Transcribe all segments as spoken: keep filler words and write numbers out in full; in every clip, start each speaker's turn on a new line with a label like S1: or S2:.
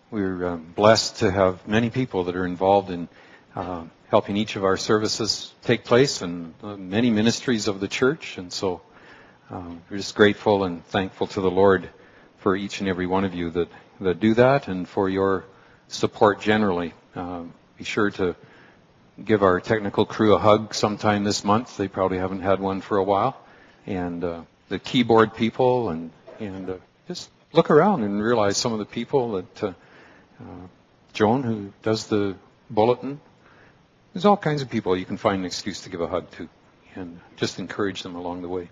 S1: we're uh, blessed to have many people that are involved in uh, helping each of our services take place, and uh, many ministries of the church. And so uh, we're just grateful and thankful to the Lord for each and every one of you that, that do that, and for your support generally. Uh, be sure to give our technical crew a hug sometime this month. They probably haven't had one for a while. And uh, the keyboard people, and, and uh, just look around and realize some of the people that, uh, uh, Joan, who does the bulletin, there's all kinds of people you can find an excuse to give a hug to, and just encourage them along the way.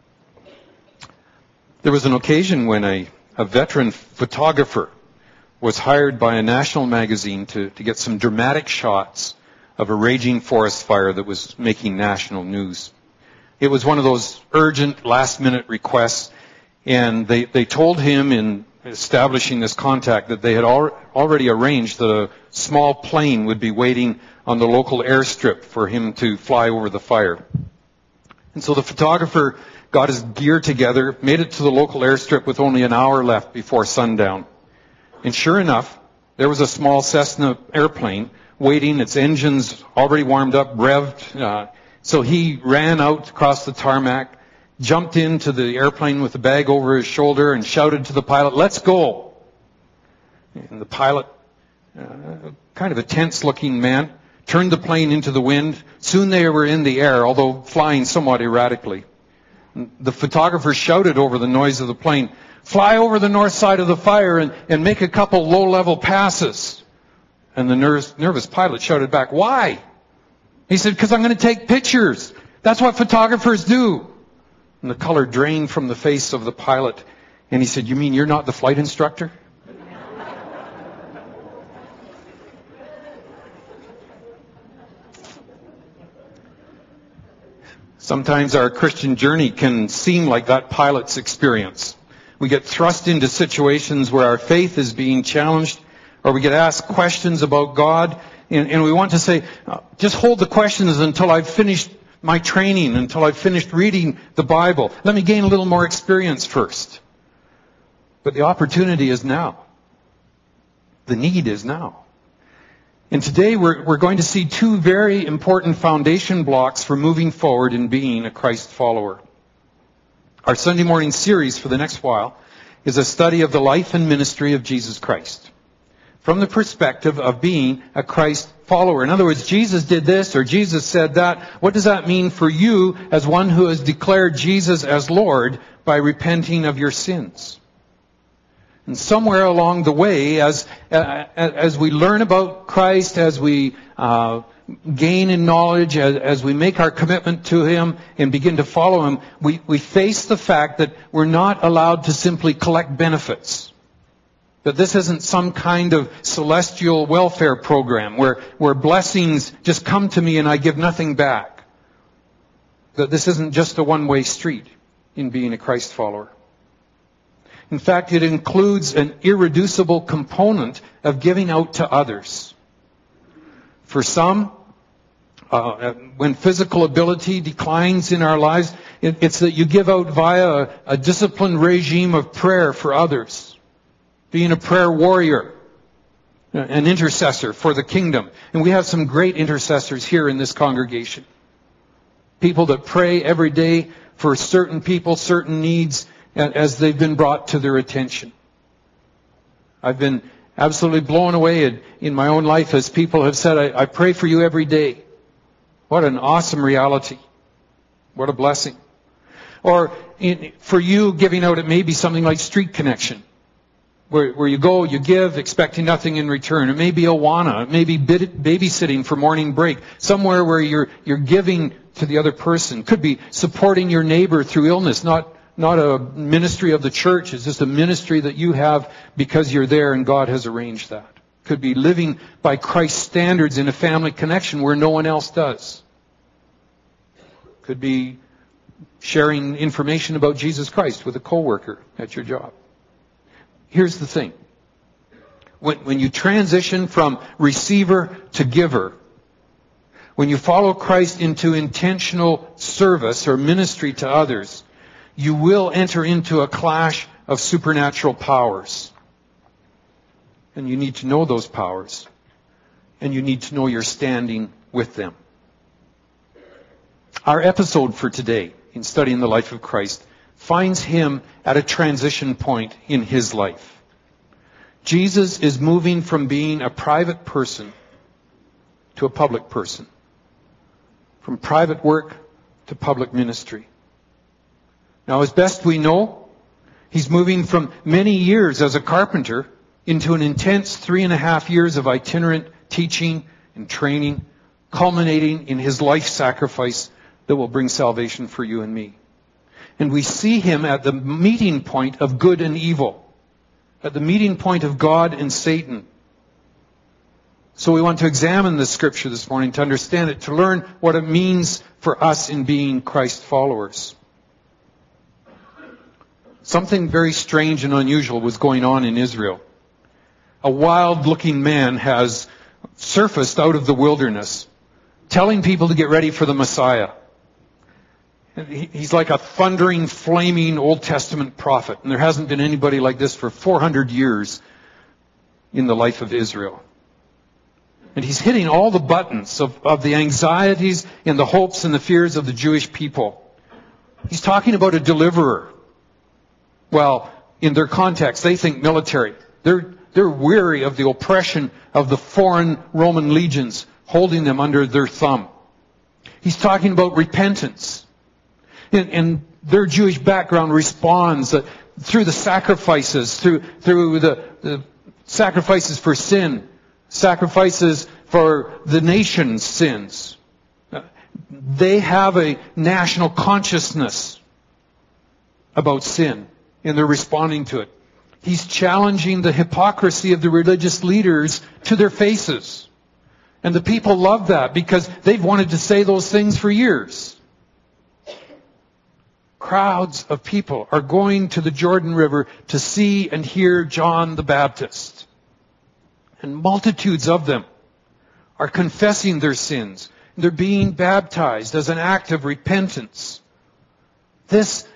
S1: There was an occasion when a, a veteran photographer was hired by a national magazine to, to get some dramatic shots of a raging forest fire that was making national news. It was one of those urgent, last-minute requests, and they, they told him in establishing this contact that they had al- already arranged that a small plane would be waiting on the local airstrip for him to fly over the fire. And so the photographer got his gear together, made it to the local airstrip with only an hour left before sundown. And sure enough, there was a small Cessna airplane waiting, its engines already warmed up, revved. Uh, so he ran out across the tarmac, jumped into the airplane with the bag over his shoulder, and shouted to the pilot, "Let's go!" And the pilot, uh, kind of a tense-looking man, turned the plane into the wind. Soon they were in the air, although flying somewhat erratically. The photographer shouted over the noise of the plane, "Fly over the north side of the fire and, and make a couple low-level passes." And the nervous, nervous pilot shouted back, "Why?" He said, "Because I'm going to take pictures. That's what photographers do." And the color drained from the face of the pilot. And he said, "You mean you're not the flight instructor?" Sometimes our Christian journey can seem like that pilot's experience. We get thrust into situations where our faith is being challenged, or we get asked questions about God, and, and we want to say, just hold the questions until I've finished my training, until I've finished reading the Bible. Let me gain a little more experience first. But the opportunity is now. The need is now. And today we're, we're going to see two very important foundation blocks for moving forward in being a Christ follower. Our Sunday morning series for the next while is a study of the life and ministry of Jesus Christ, from the perspective of being a Christ follower. In other words, Jesus did this or Jesus said that. What does that mean for you as one who has declared Jesus as Lord by repenting of your sins? And somewhere along the way, as uh, as we learn about Christ, as we uh, gain in knowledge, as, as we make our commitment to Him and begin to follow Him, we, we face the fact that we're not allowed to simply collect benefits. That this isn't some kind of celestial welfare program where, where blessings just come to me and I give nothing back. That this isn't just a one-way street in being a Christ follower. In fact, it includes an irreducible component of giving out to others. For some, uh, when physical ability declines in our lives, it, it's that you give out via a, a disciplined regime of prayer for others. Being a prayer warrior, an intercessor for the kingdom. And we have some great intercessors here in this congregation. People that pray every day for certain people, certain needs, as they've been brought to their attention. I've been absolutely blown away in, in my own life as people have said, I, I pray for you every day. What an awesome reality. What a blessing. Or in, for you, giving out, it may be something like Street Connection, where, where you go, you give, expecting nothing in return. It may be Awana. It may be babysitting for morning break. Somewhere where you're, you're giving to the other person. Could be supporting your neighbor through illness, not Not a ministry of the church. It's just a ministry that you have because you're there and God has arranged that. Could be living by Christ's standards in a family connection where no one else does. Could be sharing information about Jesus Christ with a coworker at your job. Here's the thing. When, when you transition from receiver to giver, when you follow Christ into intentional service or ministry to others, you will enter into a clash of supernatural powers. And you need to know those powers. And you need to know you're standing with them. Our episode for today, in studying the life of Christ, finds him at a transition point in his life. Jesus is moving from being a private person to a public person. From private work to public ministry. Now, as best we know, he's moving from many years as a carpenter into an intense three and a half years of itinerant teaching and training, culminating in his life sacrifice that will bring salvation for you and me. And we see him at the meeting point of good and evil, at the meeting point of God and Satan. So we want to examine this scripture this morning to understand it, to learn what it means for us in being Christ followers. Something very strange and unusual was going on in Israel. A wild-looking man has surfaced out of the wilderness, telling people to get ready for the Messiah. He's like a thundering, flaming Old Testament prophet. And there hasn't been anybody like this for four hundred years in the life of Israel. And he's hitting all the buttons of, of the anxieties and the hopes and the fears of the Jewish people. He's talking about a deliverer. Well, in their context, they think military. They're, they're weary of the oppression of the foreign Roman legions holding them under their thumb. He's talking about repentance. And, and their Jewish background responds that through the sacrifices, through, through the, the sacrifices for sin, sacrifices for the nation's sins. They have a national consciousness about sin, and they're responding to it. He's challenging the hypocrisy of the religious leaders to their faces. And the people love that because they've wanted to say those things for years. Crowds of people are going to the Jordan River to see and hear John the Baptist. And multitudes of them are confessing their sins. They're being baptized as an act of repentance. This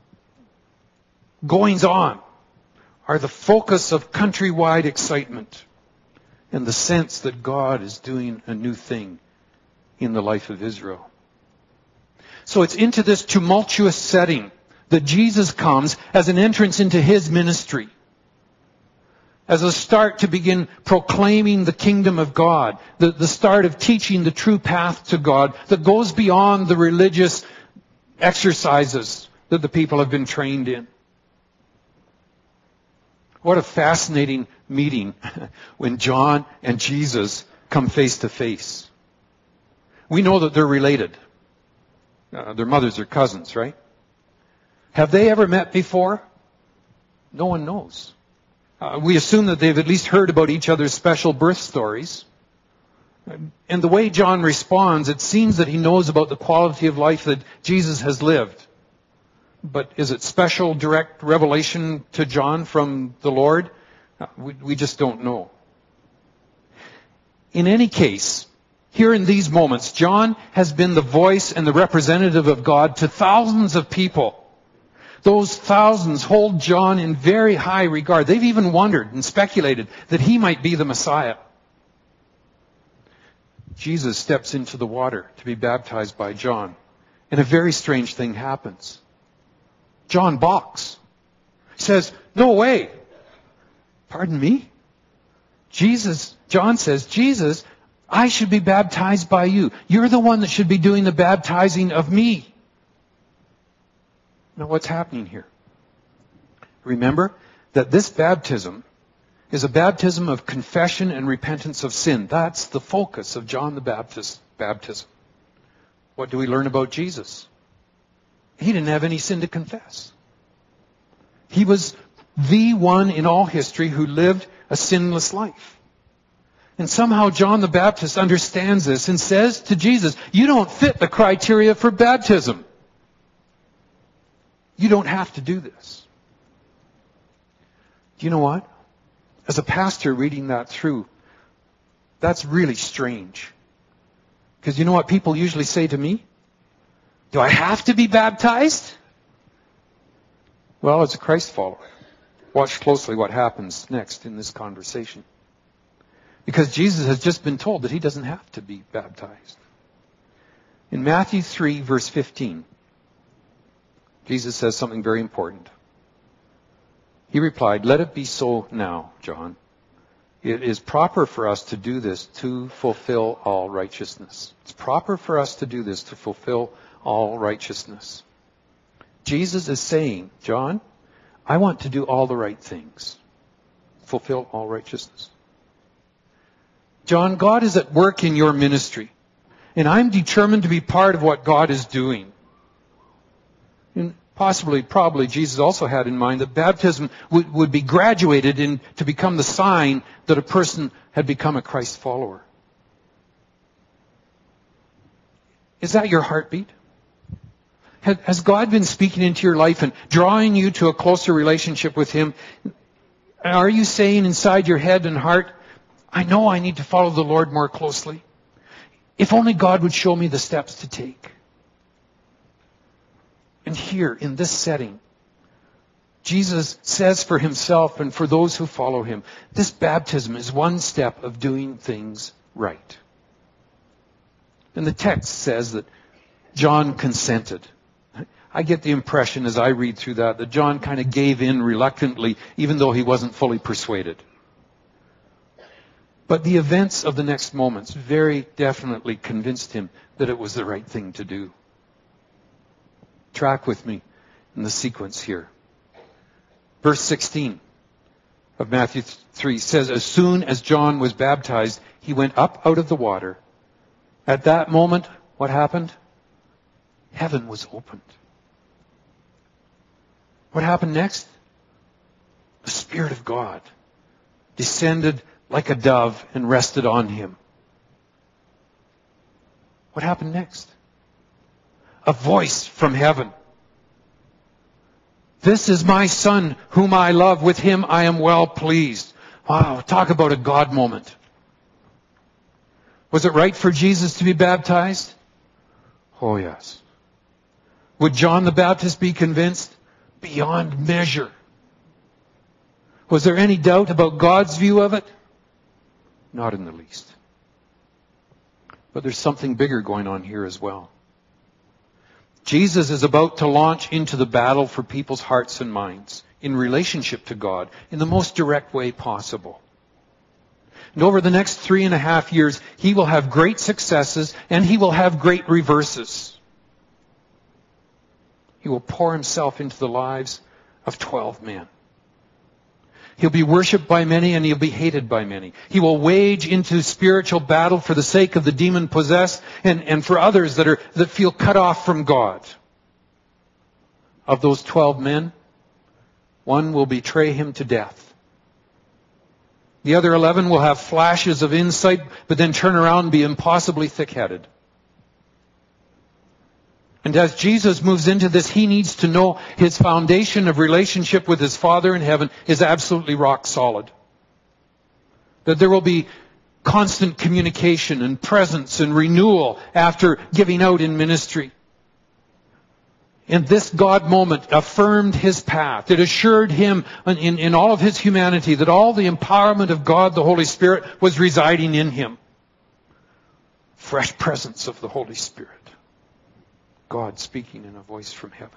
S1: goings on are the focus of countrywide excitement and the sense that God is doing a new thing in the life of Israel. So it's into this tumultuous setting that Jesus comes as an entrance into his ministry. As a start to begin proclaiming the kingdom of God. The, the start of teaching the true path to God that goes beyond the religious exercises that the people have been trained in. What a fascinating meeting when John and Jesus come face to face. We know that they're related. Uh, their mothers are cousins, right? Have they ever met before? No one knows. Uh, we assume that they've at least heard about each other's special birth stories. And the way John responds, it seems that he knows about the quality of life that Jesus has lived. But is it special direct revelation to John from the Lord? Uh, we, we just don't know. In any case, here in these moments, John has been the voice and the representative of God to thousands of people. Those thousands hold John in very high regard. They've even wondered and speculated that he might be the Messiah. Jesus steps into the water to be baptized by John. And a very strange thing happens. John balks. Says, "No way." Pardon me? Jesus, John says, "Jesus, I should be baptized by you. You're the one that should be doing the baptizing of me." Now what's happening here? Remember that this baptism is a baptism of confession and repentance of sin. That's the focus of John the Baptist's baptism. What do we learn about Jesus? He didn't have any sin to confess. He was the one in all history who lived a sinless life. And somehow John the Baptist understands this and says to Jesus, "You don't fit the criteria for baptism. You don't have to do this." Do you know what? As a pastor reading that through, that's really strange. Because you know what people usually say to me? "Do I have to be baptized?" Well, as a Christ follower, Watch closely what happens next in this conversation. Because Jesus has just been told that he doesn't have to be baptized. In Matthew three, verse fifteen, Jesus says something very important. He replied, "Let it be so now, John. It is proper for us to do this to fulfill all righteousness." It's proper for us to do this to fulfill all righteousness. Jesus is saying, John, I want to do all the right things. Fulfill all righteousness. John, God is at work in your ministry. And I'm determined to be part of what God is doing. And possibly, probably, Jesus also had in mind that baptism would, would be graduated in, to become the sign that a person had become a Christ follower. Is that your heartbeat? Has God been speaking into your life and drawing you to a closer relationship with Him? Are you saying inside your head and heart, I know I need to follow the Lord more closely. If only God would show me the steps to take. And here, in this setting, Jesus says for Himself and for those who follow Him, this baptism is one step of doing things right. And the text says that John consented. I get the impression as I read through that, that John kind of gave in reluctantly, even though he wasn't fully persuaded. But the events of the next moments very definitely convinced him that it was the right thing to do. Track with me in the sequence here. Verse sixteen of Matthew three says, as soon as John was baptized, he went up out of the water. At that moment, what happened? Heaven was opened. What happened next? The Spirit of God descended like a dove and rested on him. What happened next? A voice from heaven. This is my Son whom I love. With him I am well pleased. Wow, talk about a God moment. Was it right for Jesus to be baptized? Oh yes. Would John the Baptist be convinced? Beyond measure. Was there any doubt about God's view of it? Not in the least. But there's something bigger going on here as well. Jesus is about to launch into the battle for people's hearts and minds in relationship to God in the most direct way possible. And over the next three and a half years, he will have great successes and he will have great reverses. He will pour himself into the lives of twelve men. He'll be worshipped by many and he'll be hated by many. He will wage into spiritual battle for the sake of the demon-possessed and, and for others that are that feel cut off from God. Of those twelve men, one will betray him to death. The other eleven will have flashes of insight, but then turn around and be impossibly thick-headed. And as Jesus moves into this, he needs to know his foundation of relationship with his Father in heaven is absolutely rock solid. That there will be constant communication and presence and renewal after giving out in ministry. And this God moment affirmed his path. It assured him in, in, in all of his humanity that all the empowerment of God, the Holy Spirit, was residing in him. Fresh presence of the Holy Spirit. God speaking in a voice from heaven.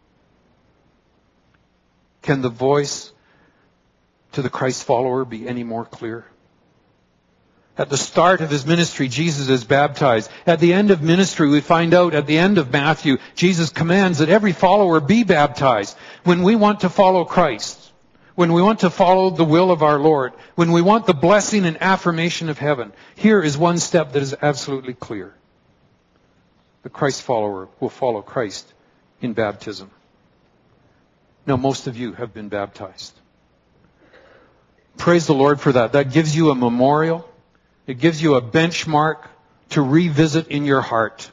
S1: Can the voice to the Christ follower be any more clear? At the start of his ministry, Jesus is baptized. At the end of ministry, we find out at the end of Matthew, Jesus commands that every follower be baptized. When we want to follow Christ, when we want to follow the will of our Lord, when we want the blessing and affirmation of heaven, here is one step that is absolutely clear. The Christ follower will follow Christ in baptism. Now, most of you have been baptized. Praise the Lord for that. That gives you a memorial. It gives you a benchmark to revisit in your heart.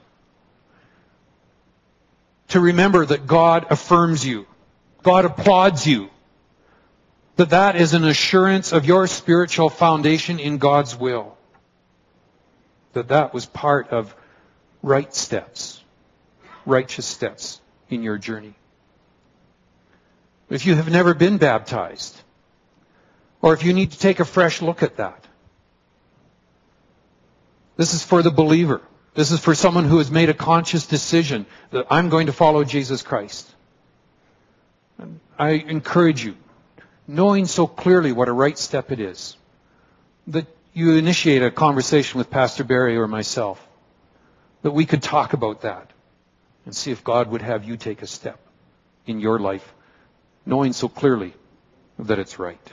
S1: To remember that God affirms you. God applauds you. That that is an assurance of your spiritual foundation in God's will. That that was part of right steps, righteous steps in your journey. if you have never been baptized, or if you need to take a fresh look at that. This is for the believer. This is for someone who has made a conscious decision that I'm going to follow Jesus Christ. And I encourage you, knowing so clearly what a right step it is, that you initiate a conversation with Pastor Barry or myself, that we could talk about that and see if God would have you take a step in your life, knowing so clearly that it's right.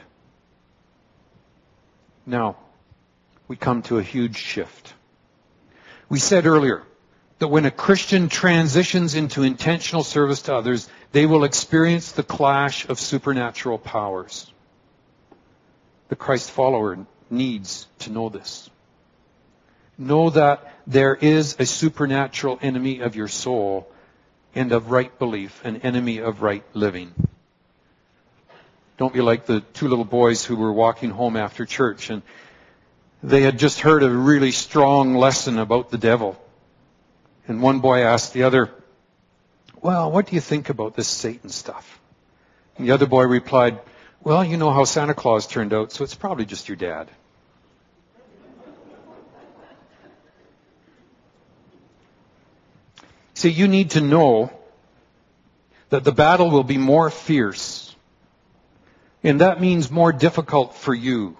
S1: Now, we come to a huge shift. We said earlier that when a Christian transitions into intentional service to others, they will experience the clash of supernatural powers. The Christ follower needs to know this. Know that there is a supernatural enemy of your soul and of right belief, an enemy of right living. Don't be like the two little boys who were walking home after church and they had just heard a really strong lesson about the devil. And one boy asked the other, well, what do you think about this Satan stuff? And the other boy replied, well, you know how Santa Claus turned out, so it's probably just your dad. See, you need to know that the battle will be more fierce. And that means more difficult for you.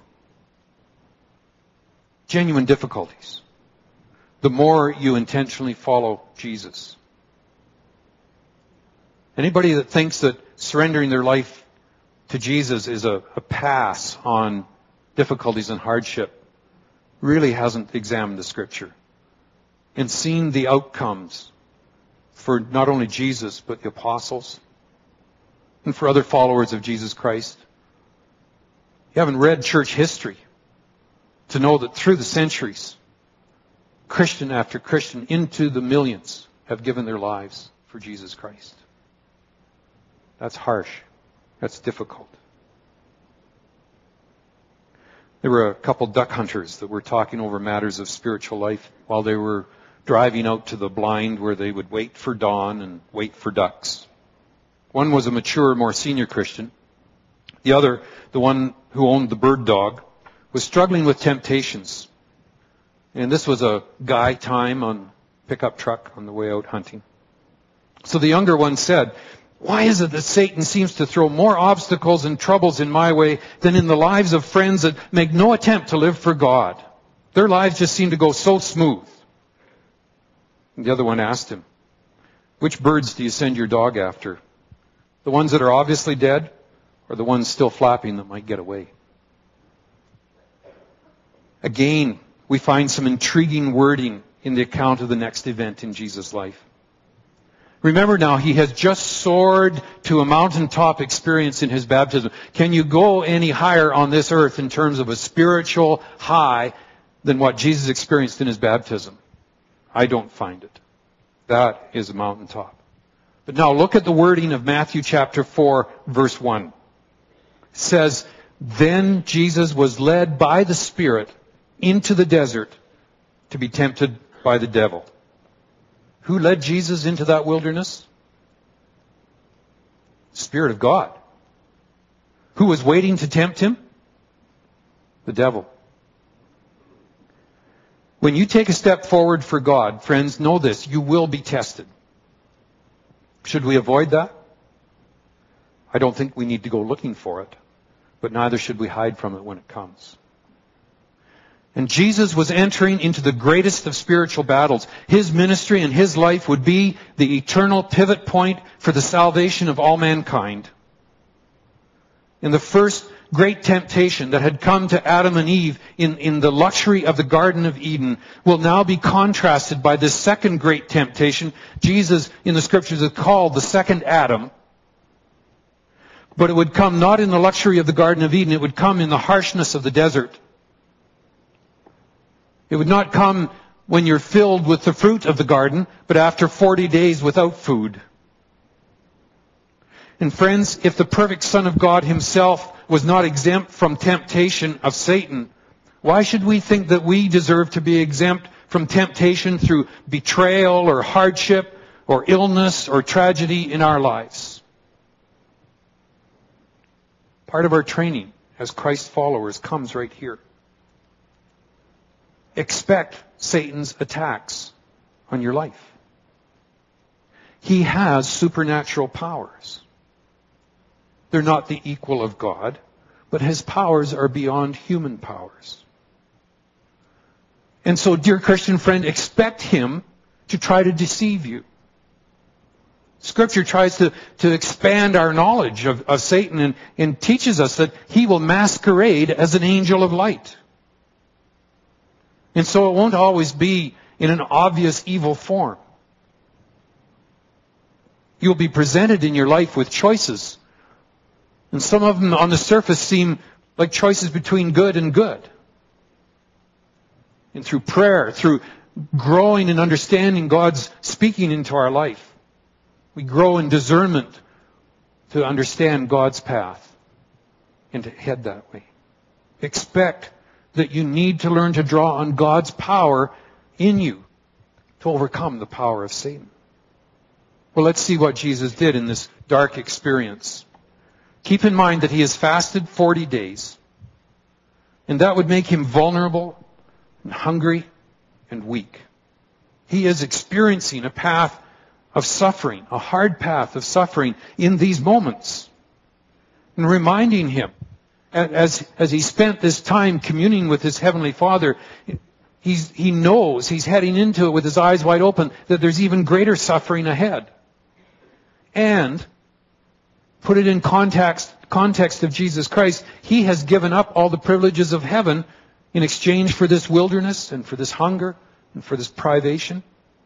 S1: Genuine difficulties. The more you intentionally follow Jesus. Anybody that thinks that surrendering their life to Jesus is a, a pass on difficulties and hardship really hasn't examined the Scripture and seen the outcomes for not only Jesus, but the apostles and for other followers of Jesus Christ. You haven't read church history to know that through the centuries, Christian after Christian into the millions have given their lives for Jesus Christ. That's harsh. That's difficult. There were a couple duck hunters that were talking over matters of spiritual life while they were driving out to the blind where they would wait for dawn and wait for ducks. One was a mature, more senior Christian. The other, the one who owned the bird dog, was struggling with temptations. And this was a guy time on pickup truck on the way out hunting. So the younger one said, why is it that Satan seems to throw more obstacles and troubles in my way than in the lives of friends that make no attempt to live for God? Their lives just seem to go so smooth. And the other one asked him, which birds do you send your dog after? The ones that are obviously dead or the ones still flapping that might get away? Again, we find some intriguing wording in the account of the next event in Jesus' life. Remember now, he has just soared to a mountaintop experience in his baptism. Can you go any higher on this earth in terms of a spiritual high than what Jesus experienced in his baptism? I don't find it. That is a mountaintop. But now look at the wording of Matthew chapter four, verse one. It says, then Jesus was led by the Spirit into the desert to be tempted by the devil. Who led Jesus into that wilderness? Spirit of God. Who was waiting to tempt him? The devil. When you take a step forward for God, friends, know this, you will be tested. Should we avoid that? I don't think we need to go looking for it, but neither should we hide from it when it comes. And Jesus was entering into the greatest of spiritual battles. His ministry and his life would be the eternal pivot point for the salvation of all mankind. In the first great temptation that had come to Adam and Eve in, in the luxury of the Garden of Eden will now be contrasted by this second great temptation. Jesus in the Scriptures is called the second Adam. But it would come not in the luxury of the Garden of Eden, it would come in the harshness of the desert. It would not come when you're filled with the fruit of the garden, but after forty days without food. And friends, if the perfect Son of God himself was not exempt from temptation of Satan, why should we think that we deserve to be exempt from temptation through betrayal or hardship or illness or tragedy in our lives? Part of our training as Christ followers comes right here. Expect Satan's attacks on your life. He has supernatural powers. They're not the equal of God, but his powers are beyond human powers. And so, dear Christian friend, expect him to try to deceive you. Scripture tries to, to expand our knowledge of, of Satan and, and teaches us that he will masquerade as an angel of light. And so it won't always be in an obvious evil form. You'll be presented in your life with choices. And some of them on the surface seem like choices between good and good. And through prayer, through growing and understanding God's speaking into our life, we grow in discernment to understand God's path and to head that way. Expect that you need to learn to draw on God's power in you to overcome the power of Satan. Well, let's see what Jesus did in this dark experience. Keep in mind that he has fasted forty days. And that would make him vulnerable and hungry and weak. He is experiencing a path of suffering, a hard path of suffering in these moments. And reminding him, as, as he spent this time communing with his Heavenly Father, he's, he knows, he's heading into it with his eyes wide open, that there's even greater suffering ahead. And, put it in context, context of Jesus Christ, he has given up all the privileges of heaven in exchange for this wilderness and for this hunger and for this privation.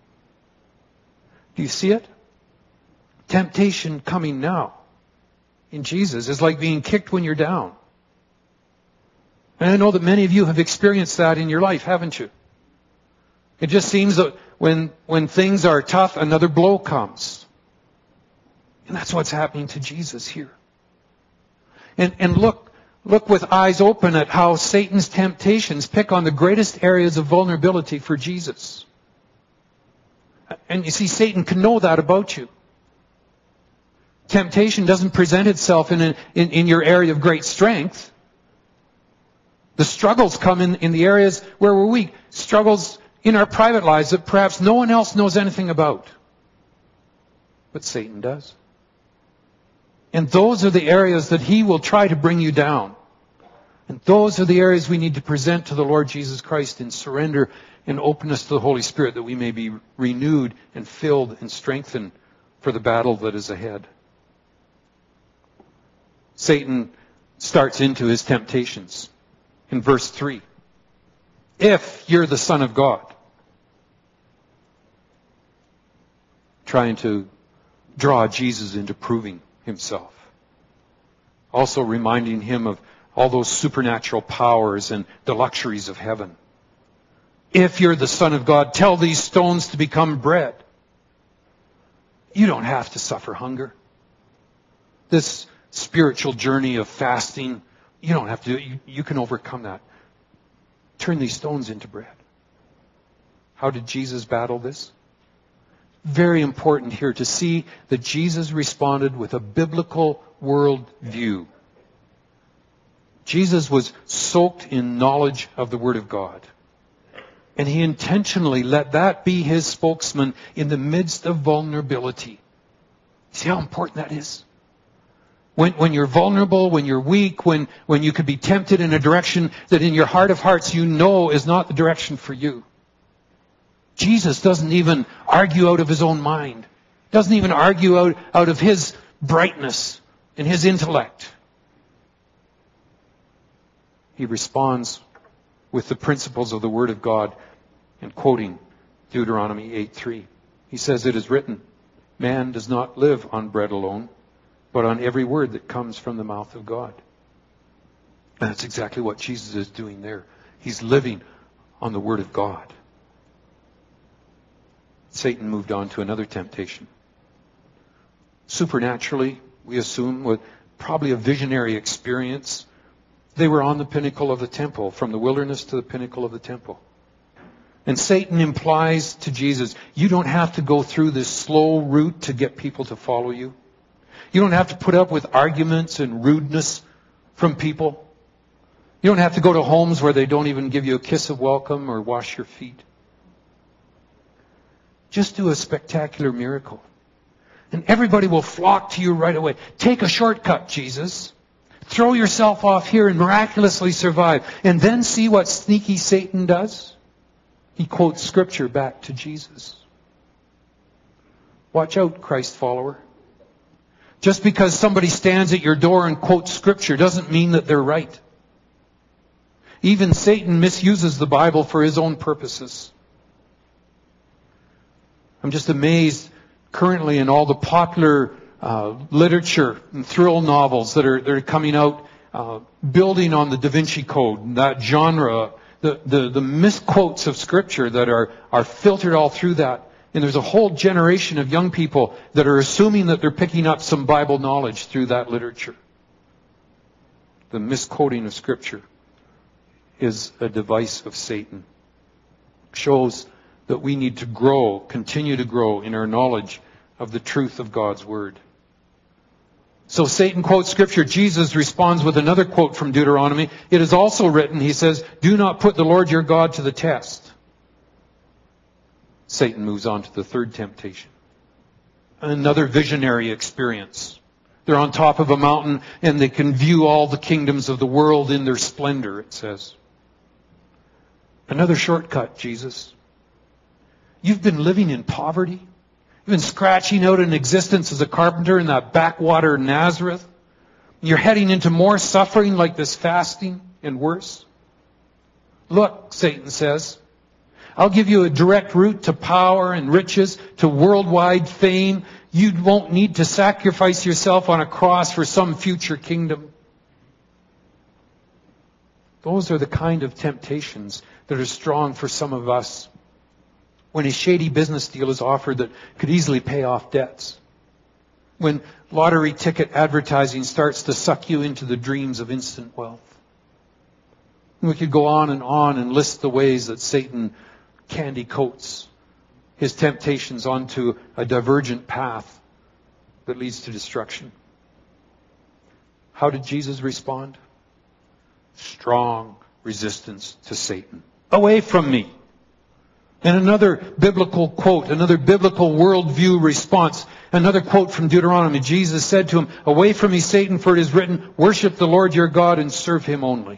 S1: Do you see it? Temptation coming now in Jesus is like being kicked when you're down. And I know that many of you have experienced that in your life, haven't you? It just seems that when, when things are tough, another blow comes. And that's what's happening to Jesus here. And, and look, look with eyes open at how Satan's temptations pick on the greatest areas of vulnerability for Jesus. And you see, Satan can know that about you. Temptation doesn't present itself in, a, in, in your area of great strength. The struggles come in, in the areas where we're weak. Struggles in our private lives that perhaps no one else knows anything about. But Satan does. And those are the areas that he will try to bring you down. And those are the areas we need to present to the Lord Jesus Christ in surrender and openness to the Holy Spirit, that we may be renewed and filled and strengthened for the battle that is ahead. Satan starts into his temptations in verse three. If you're the Son of God. Trying to draw Jesus into proving himself. Also reminding him of all those supernatural powers and the luxuries of heaven. If you're the Son of God, tell these stones to become bread. You don't have to suffer hunger. This spiritual journey of fasting, you don't have to do it. You, you can overcome that. Turn these stones into bread. How did Jesus battle this? Very important here to see that Jesus responded with a biblical worldview. Jesus was soaked in knowledge of the Word of God. And he intentionally let that be his spokesman in the midst of vulnerability. See how important that is? When, when you're vulnerable, when you're weak, when, when you could be tempted in a direction that in your heart of hearts you know is not the direction for you. Jesus doesn't even argue out of his own mind. Doesn't even argue out, out of his brightness and his intellect. He responds with the principles of the Word of God, and quoting Deuteronomy eight three. He says, "It is written, man does not live on bread alone, but on every word that comes from the mouth of God." And that's exactly what Jesus is doing there. He's living on the Word of God. Satan moved on to another temptation. Supernaturally, we assume, with probably a visionary experience, they were on the pinnacle of the temple, from the wilderness to the pinnacle of the temple. And Satan implies to Jesus, you don't have to go through this slow route to get people to follow you. You don't have to put up with arguments and rudeness from people. You don't have to go to homes where they don't even give you a kiss of welcome or wash your feet. Just do a spectacular miracle. And everybody will flock to you right away. Take a shortcut, Jesus. Throw yourself off here and miraculously survive. And then see what sneaky Satan does. He quotes Scripture back to Jesus. Watch out, Christ follower. Just because somebody stands at your door and quotes Scripture doesn't mean that they're right. Even Satan misuses the Bible for his own purposes. I'm just amazed currently in all the popular uh, literature and thrill novels that are, that are coming out, uh, building on the Da Vinci Code, that genre, the, the, the misquotes of Scripture that are, are filtered all through that. And there's a whole generation of young people that are assuming that they're picking up some Bible knowledge through that literature. The misquoting of Scripture is a device of Satan. Shows that we need to grow, continue to grow in our knowledge of the truth of God's Word. So Satan quotes Scripture. Jesus responds with another quote from Deuteronomy. It is also written, he says, do not put the Lord your God to the test. Satan moves on to the third temptation. Another visionary experience. They're on top of a mountain and they can view all the kingdoms of the world in their splendor, it says. Another shortcut, Jesus. You've been living in poverty. You've been scratching out an existence as a carpenter in that backwater Nazareth. You're heading into more suffering like this fasting and worse. Look, Satan says, I'll give you a direct route to power and riches, to worldwide fame. You won't need to sacrifice yourself on a cross for some future kingdom. Those are the kind of temptations that are strong for some of us. When a shady business deal is offered that could easily pay off debts. When lottery ticket advertising starts to suck you into the dreams of instant wealth. We could go on and on and list the ways that Satan candy coats his temptations onto a divergent path that leads to destruction. How did Jesus respond? Strong resistance to Satan. Away from me. And another biblical quote, another biblical worldview response, another quote from Deuteronomy. Jesus said to him, away from me, Satan, for it is written, worship the Lord your God and serve him only.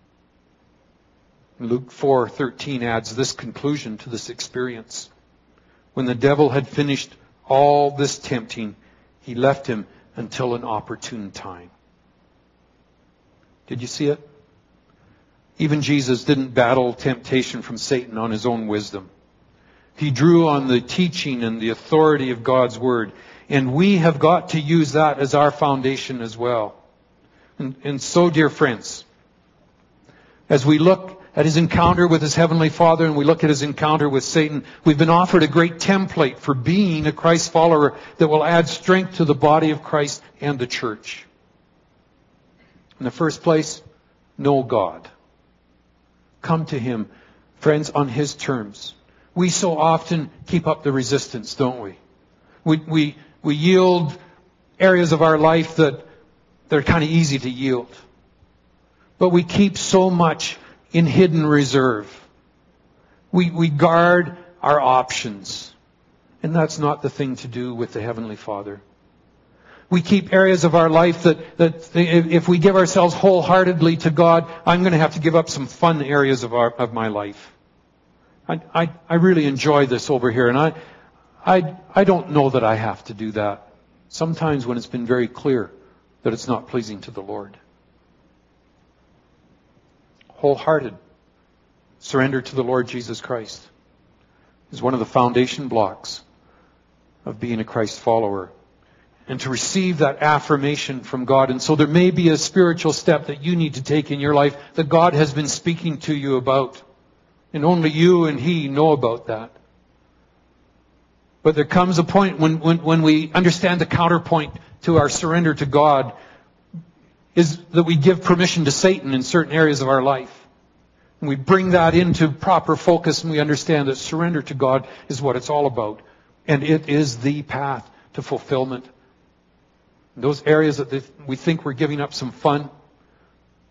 S1: Luke four thirteen adds this conclusion to this experience. When the devil had finished all this tempting, he left him until an opportune time. Did you see it? Even Jesus didn't battle temptation from Satan on his own wisdom. He drew on the teaching and the authority of God's Word. And we have got to use that as our foundation as well. And, and so, dear friends, as we look at his encounter with his Heavenly Father and we look at his encounter with Satan, we've been offered a great template for being a Christ follower that will add strength to the body of Christ and the church. In the first place, know God. Come to him, friends, on his terms. We so often keep up the resistance, don't we? We we we yield areas of our life that that are kind of easy to yield. But we keep so much in hidden reserve. We we guard our options. And that's not the thing to do with the Heavenly Father. We keep areas of our life that, that if we give ourselves wholeheartedly to God, I'm going to have to give up some fun areas of our, of my life. I, I, I really enjoy this over here, and I, I, I don't know that I have to do that. Sometimes when it's been very clear that it's not pleasing to the Lord. Wholehearted surrender to the Lord Jesus Christ is one of the foundation blocks of being a Christ follower. And to receive that affirmation from God. And so there may be a spiritual step that you need to take in your life that God has been speaking to you about. And only you and He know about that. But there comes a point when, when, when we understand the counterpoint to our surrender to God is that we give permission to Satan in certain areas of our life. And we bring that into proper focus and we understand that surrender to God is what it's all about. And it is the path to fulfillment. Those areas that we think we're giving up some fun,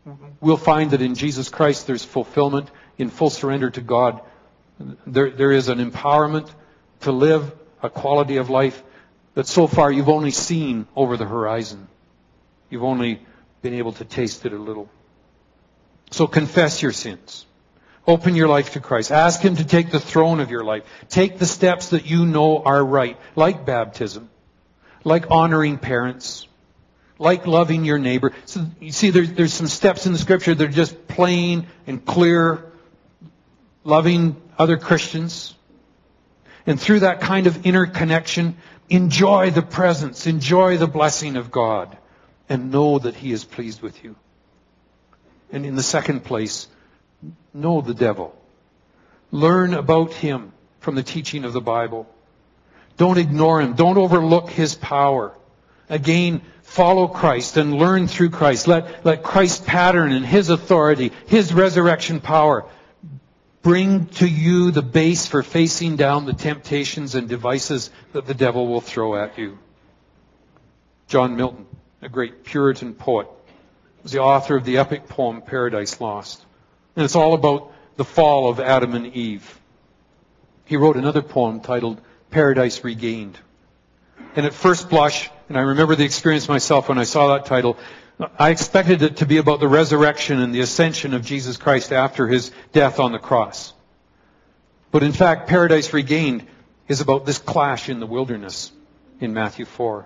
S1: we'll find that in Jesus Christ there's fulfillment in full surrender to God. There, there is an empowerment to live a quality of life that so far you've only seen over the horizon. You've only been able to taste it a little. So confess your sins. Open your life to Christ. Ask Him to take the throne of your life. Take the steps that you know are right, like baptism, like honoring parents, like loving your neighbor. So you see, there's, there's some steps in the Scripture that are just plain and clear. Loving other Christians. And through that kind of inner connection, enjoy the presence, enjoy the blessing of God, and know that He is pleased with you. And in the second place, know the devil. Learn about him from the teaching of the Bible. Don't ignore him. Don't overlook his power. Again, follow Christ and learn through Christ. Let, let Christ's pattern and His authority, His resurrection power, bring to you the base for facing down the temptations and devices that the devil will throw at you. John Milton, a great Puritan poet, was the author of the epic poem Paradise Lost. And it's all about the fall of Adam and Eve. He wrote another poem titled Paradise Regained. And at first blush, and I remember the experience myself when I saw that title, I expected it to be about the resurrection and the ascension of Jesus Christ after His death on the cross. But in fact, Paradise Regained is about this clash in the wilderness in Matthew four.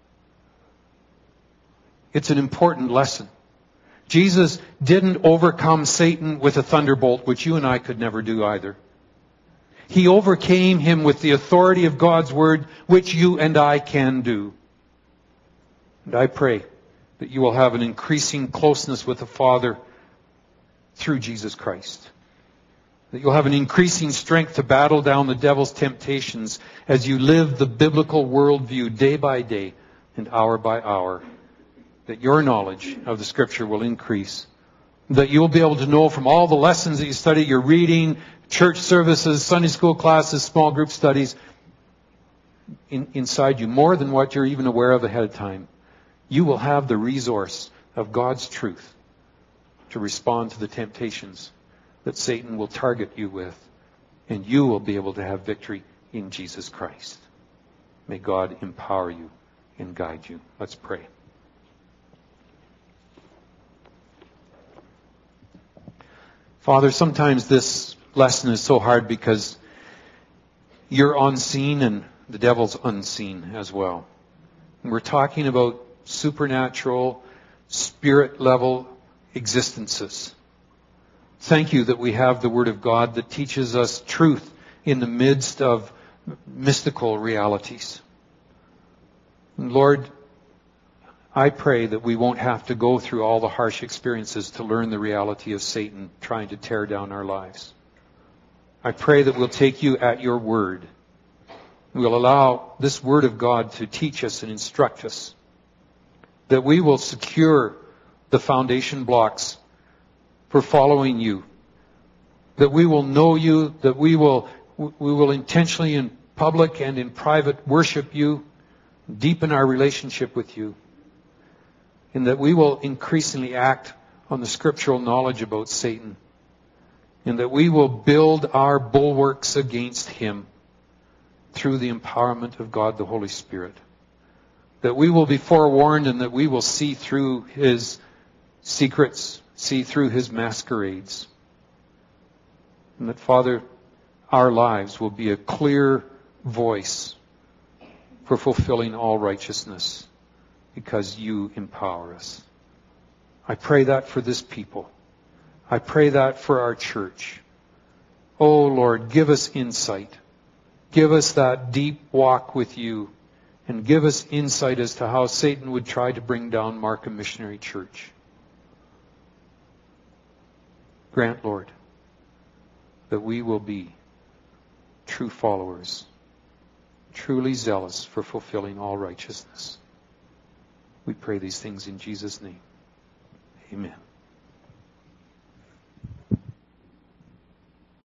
S1: It's an important lesson. Jesus didn't overcome Satan with a thunderbolt, which you and I could never do either. He overcame him with the authority of God's Word, which you and I can do. And I pray that you will have an increasing closeness with the Father through Jesus Christ. That you'll have an increasing strength to battle down the devil's temptations as you live the biblical worldview day by day and hour by hour. That your knowledge of the Scripture will increase. That you'll be able to know from all the lessons that you study, your reading, church services, Sunday school classes, small group studies, in, inside you, more than what you're even aware of ahead of time. You will have the resource of God's truth to respond to the temptations that Satan will target you with. And you will be able to have victory in Jesus Christ. May God empower you and guide you. Let's pray. Father, sometimes this lesson is so hard because you're unseen and the devil's unseen as well. And we're talking about supernatural, spirit-level existences. Thank you that we have the Word of God that teaches us truth in the midst of mystical realities. And Lord, I pray that we won't have to go through all the harsh experiences to learn the reality of Satan trying to tear down our lives. I pray that we'll take you at your word. We'll allow this Word of God to teach us and instruct us. That we will secure the foundation blocks for following you. That we will know you, that we will, we will intentionally in public and in private worship you, deepen our relationship with you. And that we will increasingly act on the scriptural knowledge about Satan. And that we will build our bulwarks against him through the empowerment of God the Holy Spirit. That we will be forewarned and that we will see through his secrets, see through his masquerades. And that, Father, our lives will be a clear voice for fulfilling all righteousness. Because you empower us. I pray that for this people. I pray that for our church. Oh Lord, give us insight. Give us that deep walk with you. And give us insight as to how Satan would try to bring down Markham Missionary Church. Grant, Lord, that we will be true followers, truly zealous for fulfilling all righteousness. We pray these things in Jesus' name. Amen.